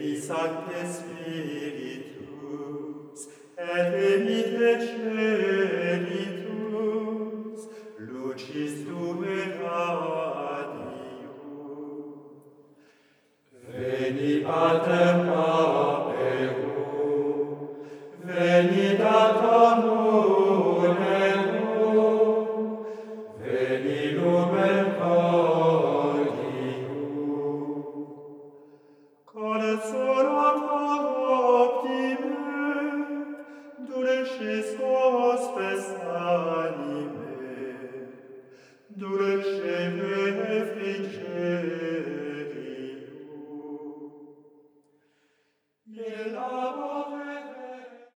Sancte Spiritus, et venite celitus, lucis tuae radium. Veni Pater